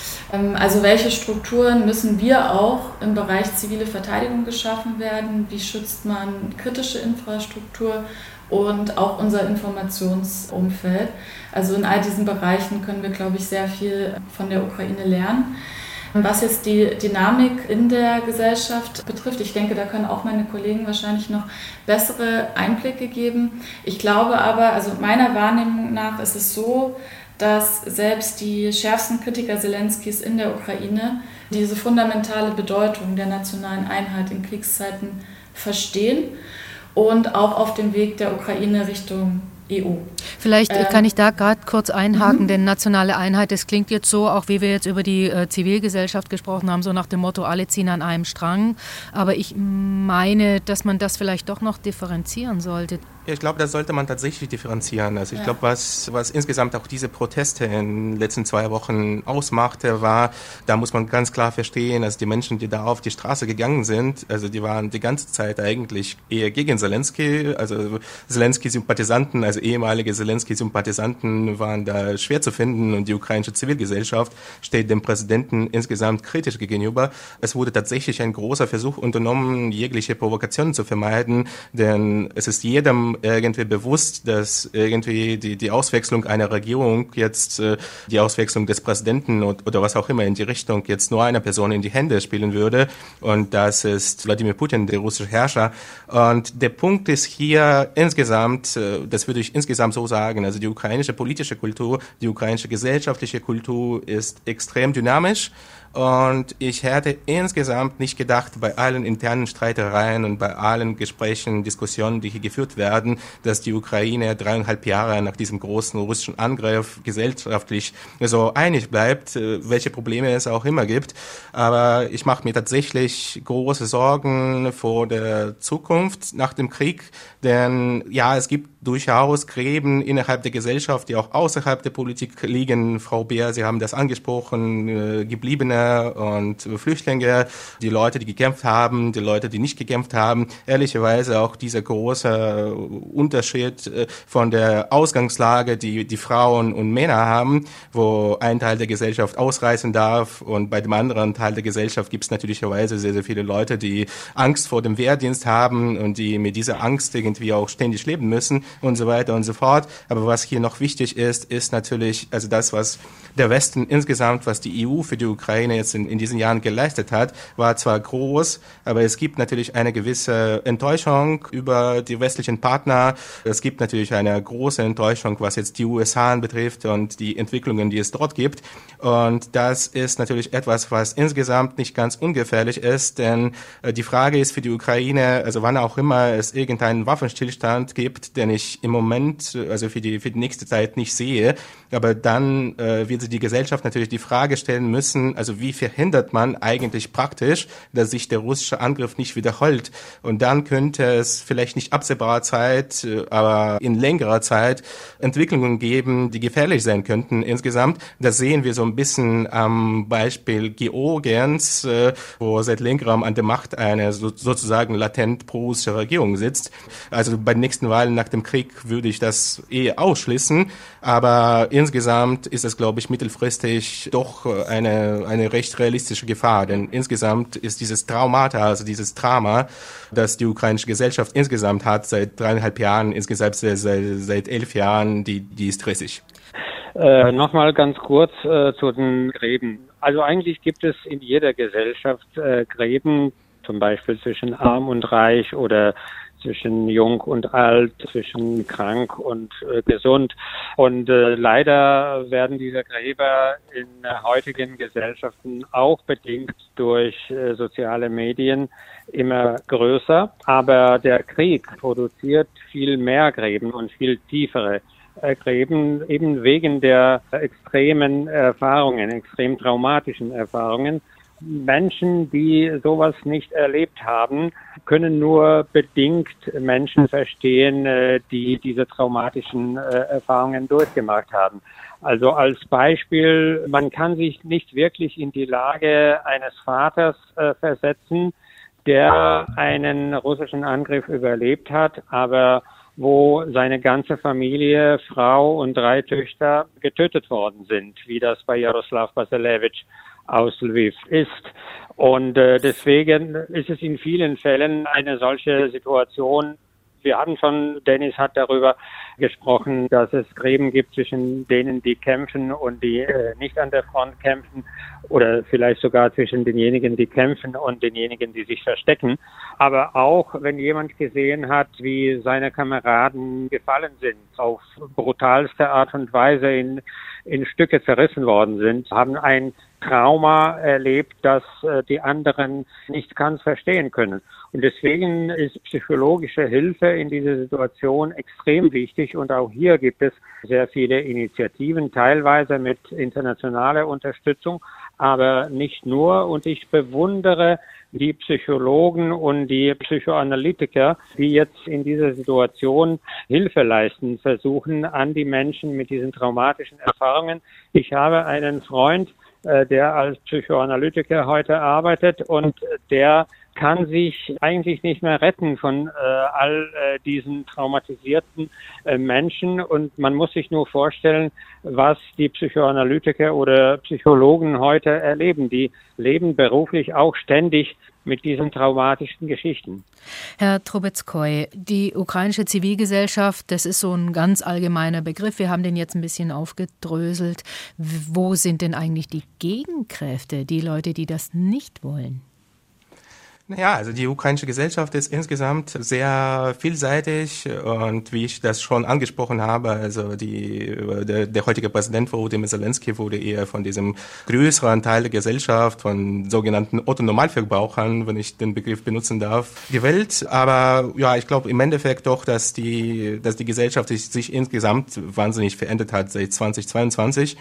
Also welche Strukturen müssen wir auch im Bereich zivile Verteidigung geschaffen werden? Wie schützt man kritische Infrastruktur und auch unser Informationsumfeld? Also in all diesen Bereichen können wir, glaube ich, sehr viel von der Ukraine lernen. Was jetzt die Dynamik in der Gesellschaft betrifft, ich denke, da können auch meine Kollegen wahrscheinlich noch bessere Einblicke geben. Ich glaube aber, also meiner Wahrnehmung nach ist es so, dass selbst die schärfsten Kritiker Zelenskys in der Ukraine diese fundamentale Bedeutung der nationalen Einheit in Kriegszeiten verstehen und auch auf dem Weg der Ukraine Richtung E U. Vielleicht ähm, kann ich da gerade kurz einhaken, mhm. denn nationale Einheit, das klingt jetzt so, auch wie wir jetzt über die äh, Zivilgesellschaft gesprochen haben, so nach dem Motto, alle ziehen an einem Strang. Aber ich meine, dass man das vielleicht doch noch differenzieren sollte. Ja, ich glaube, das sollte man tatsächlich differenzieren. Also ich ja. glaube, was, was insgesamt auch diese Proteste in den letzten zwei Wochen ausmachte, war, da muss man ganz klar verstehen, dass die Menschen, die da auf die Straße gegangen sind, also die waren die ganze Zeit eigentlich eher gegen Zelensky, also Zelensky-Sympathisanten, also ehemalige Zelensky-Sympathisanten waren da schwer zu finden und die ukrainische Zivilgesellschaft steht dem Präsidenten insgesamt kritisch gegenüber. Es wurde tatsächlich ein großer Versuch unternommen, jegliche Provokationen zu vermeiden, denn es ist jedem irgendwie bewusst, dass irgendwie die, die Auswechslung einer Regierung jetzt, äh, die Auswechslung des Präsidenten und, oder was auch immer in die Richtung jetzt nur einer Person in die Hände spielen würde. Und das ist Wladimir Putin, der russische Herrscher. Und der Punkt ist hier insgesamt, äh, das würde ich insgesamt so sagen, also die ukrainische politische Kultur, die ukrainische gesellschaftliche Kultur ist extrem dynamisch. Und ich hätte insgesamt nicht gedacht, bei allen internen Streitereien und bei allen Gesprächen, Diskussionen, die hier geführt werden, dass die Ukraine dreieinhalb Jahre nach diesem großen russischen Angriff gesellschaftlich so einig bleibt, welche Probleme es auch immer gibt. Aber ich mache mir tatsächlich große Sorgen vor der Zukunft nach dem Krieg, denn ja, es gibt durchaus Gräben innerhalb der Gesellschaft, die auch außerhalb der Politik liegen. Frau Beer, Sie haben das angesprochen, äh, Gebliebene und Flüchtlinge, die Leute, die gekämpft haben, die Leute, die nicht gekämpft haben. Ehrlicherweise auch dieser große Unterschied äh, von der Ausgangslage, die die Frauen und Männer haben, wo ein Teil der Gesellschaft ausreißen darf und bei dem anderen Teil der Gesellschaft gibt es natürlicherweise sehr, sehr viele Leute, die Angst vor dem Wehrdienst haben und die mit dieser Angst irgendwie auch ständig leben müssen und so weiter und so fort. Aber was hier noch wichtig ist, ist natürlich, also das, was der Westen insgesamt, was die E U für die Ukraine jetzt in, in diesen Jahren geleistet hat, war zwar groß, aber es gibt natürlich eine gewisse Enttäuschung über die westlichen Partner. Es gibt natürlich eine große Enttäuschung, was jetzt die U S A betrifft und die Entwicklungen, die es dort gibt. Und das ist natürlich etwas, was insgesamt nicht ganz ungefährlich ist, denn äh, die Frage ist für die Ukraine, also wann auch immer es irgendeinen Waffenstillstand gibt, den ich im Moment, also für die für die nächste Zeit nicht sehe, aber dann äh, wird sich die Gesellschaft natürlich die Frage stellen müssen, also wie verhindert man eigentlich praktisch, dass sich der russische Angriff nicht wiederholt? Und dann könnte es vielleicht nicht absehbarer Zeit, aber in längerer Zeit Entwicklungen geben, die gefährlich sein könnten insgesamt. Das sehen wir so ein bisschen am Beispiel Georgiens, äh, wo seit längerem an der Macht eine so, sozusagen latent pro-russische Regierung sitzt. Also bei den nächsten Wahlen nach dem Krieg würde ich das eher ausschließen, aber insgesamt ist es, glaube ich, mittelfristig doch eine eine recht realistische Gefahr, denn insgesamt ist dieses Traumata, also dieses Drama, das die ukrainische Gesellschaft insgesamt hat, seit dreieinhalb Jahren, insgesamt seit, seit elf Jahren, die, die ist rissig. Äh, Nochmal ganz kurz äh, zu den Gräben. Also eigentlich gibt es in jeder Gesellschaft äh, Gräben, zum Beispiel zwischen Arm und Reich oder zwischen Jung und Alt, zwischen krank und äh, gesund. Und äh, leider werden diese Gräber in äh, heutigen Gesellschaften auch bedingt durch äh, soziale Medien immer größer. Aber der Krieg produziert viel mehr Gräben und viel tiefere Gräben, eben wegen der extremen Erfahrungen, extrem traumatischen Erfahrungen. Menschen, die sowas nicht erlebt haben, können nur bedingt Menschen verstehen, die diese traumatischen Erfahrungen durchgemacht haben. Also als Beispiel, man kann sich nicht wirklich in die Lage eines Vaters versetzen, der einen russischen Angriff überlebt hat, aber wo seine ganze Familie, Frau und drei Töchter getötet worden sind, wie das bei Jaroslav Basilewitsch aus Lviv ist. Und äh, deswegen ist es in vielen Fällen eine solche Situation. Wir hatten schon, Dennis hat darüber gesprochen, dass es Gräben gibt zwischen denen, die kämpfen und die äh, nicht an der Front kämpfen, oder vielleicht sogar zwischen denjenigen, die kämpfen und denjenigen, die sich verstecken. Aber auch, wenn jemand gesehen hat, wie seine Kameraden gefallen sind, auf brutalste Art und Weise in, in Stücke zerrissen worden sind, haben ein Trauma erlebt, das äh, die anderen nicht ganz verstehen können. Und deswegen ist psychologische Hilfe in dieser Situation extrem wichtig. Und auch hier gibt es sehr viele Initiativen, teilweise mit internationaler Unterstützung, aber nicht nur. Und ich bewundere die Psychologen und die Psychoanalytiker, die jetzt in dieser Situation Hilfe leisten, versuchen an die Menschen mit diesen traumatischen Erfahrungen. Ich habe einen Freund, der als Psychoanalytiker heute arbeitet, und der kann sich eigentlich nicht mehr retten von äh, all äh, diesen traumatisierten äh, Menschen. Und man muss sich nur vorstellen, was die Psychoanalytiker oder Psychologen heute erleben. Die leben beruflich auch ständig mit diesen traumatischen Geschichten. Herr Trubetskoy, die ukrainische Zivilgesellschaft, das ist so ein ganz allgemeiner Begriff. Wir haben den jetzt ein bisschen aufgedröselt. Wo sind denn eigentlich die Gegenkräfte, die Leute, die das nicht wollen? Naja, also die ukrainische Gesellschaft ist insgesamt sehr vielseitig, und wie ich das schon angesprochen habe, also die, der, der heutige Präsident Volodymyr Zelensky wurde eher von diesem größeren Teil der Gesellschaft, von sogenannten Otto-Normalverbrauchern, wenn ich den Begriff benutzen darf, gewählt. Aber ja, ich glaube im Endeffekt doch, dass die, dass die Gesellschaft sich, sich insgesamt wahnsinnig verändert hat seit zweitausendzweiundzwanzig.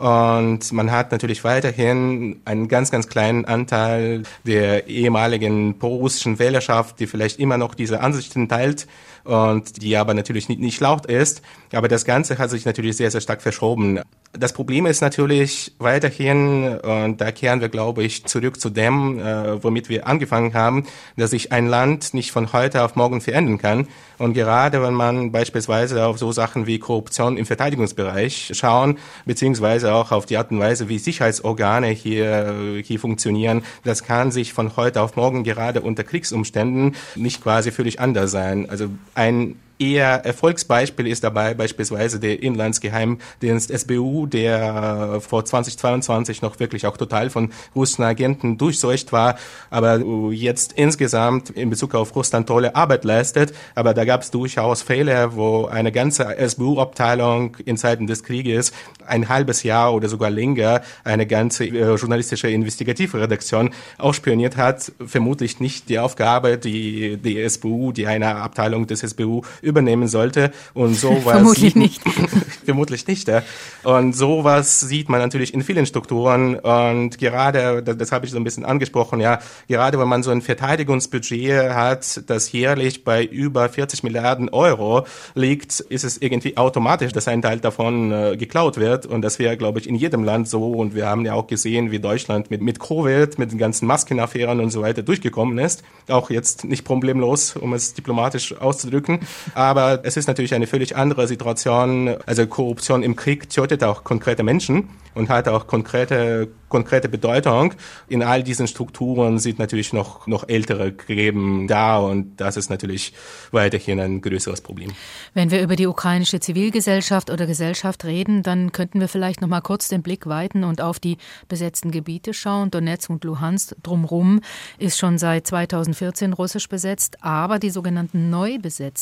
Und man hat natürlich weiterhin einen ganz, ganz kleinen Anteil der ehemaligen pro-russischen Wählerschaft, die vielleicht immer noch diese Ansichten teilt und die aber natürlich nicht, nicht laut ist. Aber das Ganze hat sich natürlich sehr, sehr stark verschoben. Das Problem ist natürlich weiterhin, und da kehren wir, glaube ich, zurück zu dem, äh, womit wir angefangen haben, dass sich ein Land nicht von heute auf morgen verändern kann. Und gerade wenn man beispielsweise auf so Sachen wie Korruption im Verteidigungsbereich schauen, beziehungsweise auch auf die Art und Weise, wie Sicherheitsorgane hier, hier funktionieren, das kann sich von heute auf morgen gerade unter Kriegsumständen nicht quasi völlig anders sein. Also ein eher Erfolgsbeispiel ist dabei beispielsweise der Inlandsgeheimdienst S B U, der vor zweitausendzweiundzwanzig noch wirklich auch total von russischen Agenten durchseucht war, aber jetzt insgesamt in Bezug auf Russland tolle Arbeit leistet. Aber da gab es durchaus Fälle, wo eine ganze S B U-Abteilung in Zeiten des Krieges ein halbes Jahr oder sogar länger eine ganze äh, journalistische Investigativredaktion ausspioniert hat. Vermutlich nicht die Aufgabe, die die S B U, die eine Abteilung des S B U übernehmen sollte. Und sowas vermutlich nicht. vermutlich nicht. Ja. Und sowas sieht man natürlich in vielen Strukturen. Und gerade, das, das habe ich so ein bisschen angesprochen, ja, gerade wenn man so ein Verteidigungsbudget hat, das jährlich bei über vierzig Milliarden Euro liegt, ist es irgendwie automatisch, dass ein Teil davon äh, geklaut wird. Und das wäre, glaube ich, in jedem Land so. Und wir haben ja auch gesehen, wie Deutschland mit, mit Covid, mit den ganzen Maskenaffären und so weiter durchgekommen ist. Auch jetzt nicht problemlos, um es diplomatisch auszudrücken. Aber es ist natürlich eine völlig andere Situation. Also Korruption im Krieg tötet auch konkrete Menschen und hat auch konkrete konkrete Bedeutung. In all diesen Strukturen sind natürlich noch noch ältere Gräben da, und das ist natürlich weiterhin ein größeres Problem. Wenn wir über die ukrainische Zivilgesellschaft oder Gesellschaft reden, dann könnten wir vielleicht noch mal kurz den Blick weiten und auf die besetzten Gebiete schauen. Donetsk und Luhansk drumherum ist schon seit zweitausendvierzehn russisch besetzt, aber die sogenannten neu besetzten Gebiete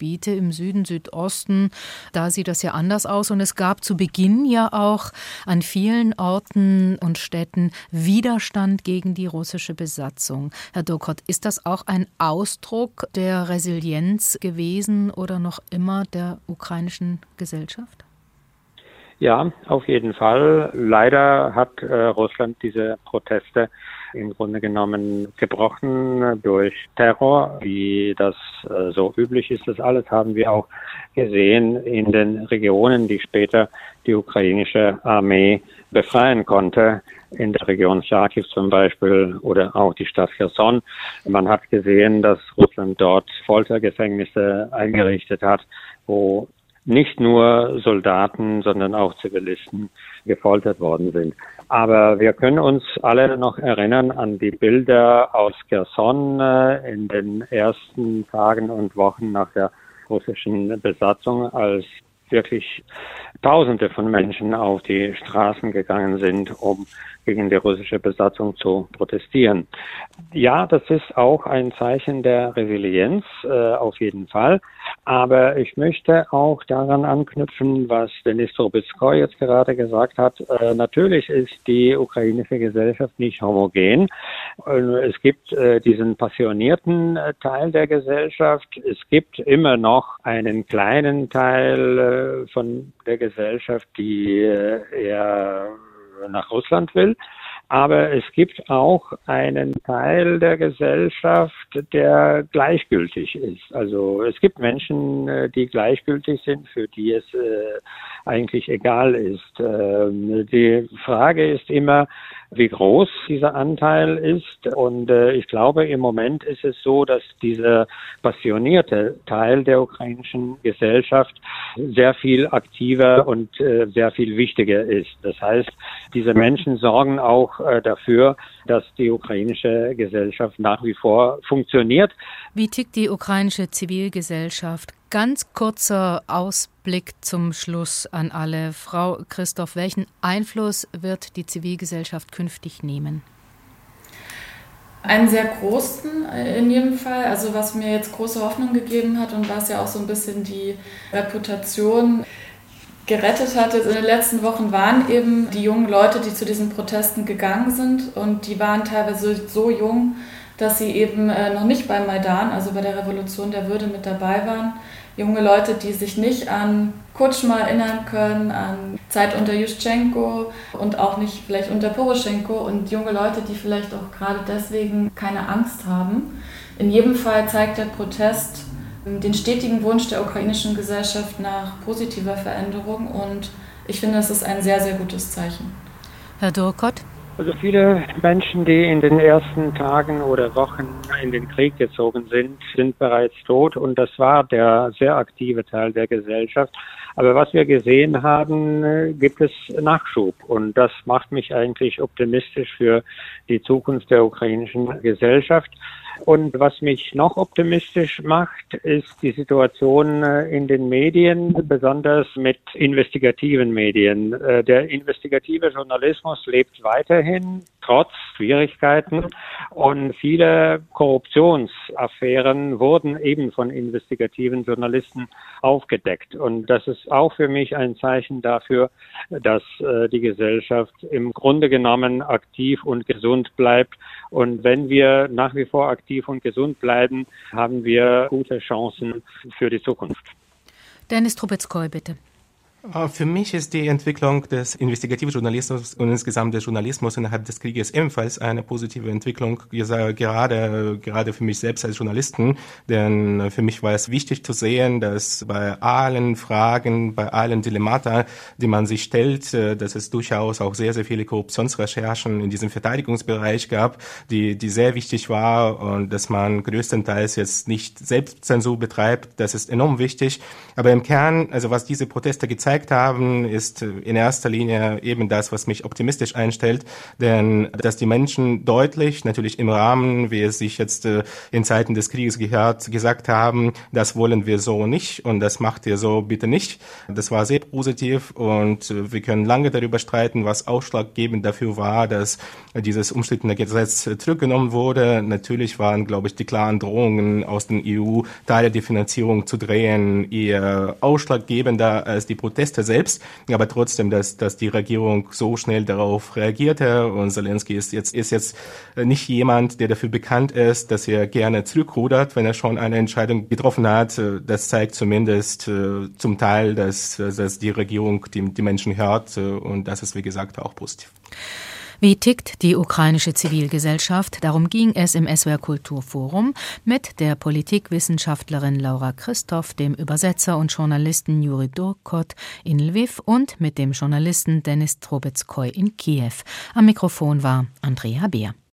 Gebiete im Süden, Südosten, da sieht das ja anders aus. Und es gab zu Beginn ja auch an vielen Orten und Städten Widerstand gegen die russische Besatzung. Herr Dokot, ist das auch ein Ausdruck der Resilienz gewesen oder noch immer der ukrainischen Gesellschaft? Ja, auf jeden Fall. Leider hat äh, Russland diese Proteste im Grunde genommen gebrochen durch Terror, wie das äh, so üblich ist. Das alles haben wir auch gesehen in den Regionen, die später die ukrainische Armee befreien konnte. In der Region Charkiw zum Beispiel oder auch die Stadt Cherson. Man hat gesehen, dass Russland dort Foltergefängnisse eingerichtet hat, wo nicht nur Soldaten, sondern auch Zivilisten gefoltert worden sind. Aber wir können uns alle noch erinnern an die Bilder aus Cherson in den ersten Tagen und Wochen nach der russischen Besatzung, als wirklich Tausende von Menschen auf die Straßen gegangen sind, um gegen die russische Besatzung zu protestieren. Ja, das ist auch ein Zeichen der Resilienz, äh, auf jeden Fall. Aber ich möchte auch daran anknüpfen, was Denis Trubetskoy jetzt gerade gesagt hat. Äh, natürlich ist die ukrainische Gesellschaft nicht homogen. Äh, es gibt äh, diesen passionierten äh, Teil der Gesellschaft. Es gibt immer noch einen kleinen Teil äh, von der Gesellschaft, die äh, eher nach Russland will. Aber es gibt auch einen Teil der Gesellschaft, der gleichgültig ist. Also es gibt Menschen, die gleichgültig sind, für die es äh, eigentlich egal ist. Ähm, die Frage ist immer, wie groß dieser Anteil ist. Und äh, ich glaube, im Moment ist es so, dass dieser passionierte Teil der ukrainischen Gesellschaft sehr viel aktiver und äh, sehr viel wichtiger ist. Das heißt, diese Menschen sorgen auch äh, dafür, dass die ukrainische Gesellschaft nach wie vor funktioniert. Wie tickt die ukrainische Zivilgesellschaft? Ganz kurzer Ausblick zum Schluss an alle. Frau Christoph, welchen Einfluss wird die Zivilgesellschaft künftig nehmen? Einen sehr großen in jedem Fall. Also was mir jetzt große Hoffnung gegeben hat und was ja auch so ein bisschen die Reputation gerettet hat jetzt in den letzten Wochen, waren eben die jungen Leute, die zu diesen Protesten gegangen sind. Und die waren teilweise so jung, dass sie eben noch nicht beim Maidan, also bei der Revolution der Würde, mit dabei waren. Junge Leute, die sich nicht an Kutschma erinnern können, an Zeit unter Juschenko und auch nicht vielleicht unter Poroschenko, und junge Leute, die vielleicht auch gerade deswegen keine Angst haben. In jedem Fall zeigt der Protest den stetigen Wunsch der ukrainischen Gesellschaft nach positiver Veränderung, und ich finde, das ist ein sehr, sehr gutes Zeichen. Herr Dokot? Also viele Menschen, die in den ersten Tagen oder Wochen in den Krieg gezogen sind, sind bereits tot, und das war der sehr aktive Teil der Gesellschaft. Aber was wir gesehen haben, gibt es Nachschub, und das macht mich eigentlich optimistisch für die Zukunft der ukrainischen Gesellschaft. Und was mich noch optimistisch macht, ist die Situation in den Medien, besonders mit investigativen Medien. Der investigative Journalismus lebt weiterhin, trotz Schwierigkeiten, und viele Korruptionsaffären wurden eben von investigativen Journalisten aufgedeckt. Und das ist auch für mich ein Zeichen dafür, dass die Gesellschaft im Grunde genommen aktiv und gesund bleibt. Und wenn wir nach wie vor aktiv und gesund bleiben, haben wir gute Chancen für die Zukunft. Denis Trubetskoy, bitte. Für mich ist die Entwicklung des investigativen Journalismus und insgesamt des Journalismus innerhalb des Krieges ebenfalls eine positive Entwicklung, gerade, gerade für mich selbst als Journalisten, denn für mich war es wichtig zu sehen, dass bei allen Fragen, bei allen Dilemmata, die man sich stellt, dass es durchaus auch sehr, sehr viele Korruptionsrecherchen in diesem Verteidigungsbereich gab, die, die sehr wichtig war, und dass man größtenteils jetzt nicht Selbstzensur betreibt, das ist enorm wichtig, aber im Kern, also was diese Proteste gezeigt gezeigt haben, ist in erster Linie eben das, was mich optimistisch einstellt, denn dass die Menschen deutlich, natürlich im Rahmen, wie es sich jetzt in Zeiten des Krieges gehört, gesagt haben, das wollen wir so nicht und das macht ihr so bitte nicht. Das war sehr positiv und wir können lange darüber streiten, was ausschlaggebend dafür war, dass dieses umstrittene Gesetz zurückgenommen wurde. Natürlich waren, glaube ich, die klaren Drohungen aus den E U, Teile der Finanzierung zu drehen, eher ausschlaggebender als die Proteste selbst. Aber trotzdem, dass, dass die Regierung so schnell darauf reagierte und Zelensky ist jetzt, ist jetzt nicht jemand, der dafür bekannt ist, dass er gerne zurückrudert, wenn er schon eine Entscheidung getroffen hat. Das zeigt zumindest äh, zum Teil, dass, dass die Regierung die, die Menschen hört äh, und das ist, wie gesagt, auch positiv. Wie tickt die ukrainische Zivilgesellschaft? Darum ging es im S W R Kulturforum mit der Politikwissenschaftlerin Laura Christoph, dem Übersetzer und Journalisten Juri Durkot in Lviv und mit dem Journalisten Denis Trubetskoy in Kiew. Am Mikrofon war Andrea Beer.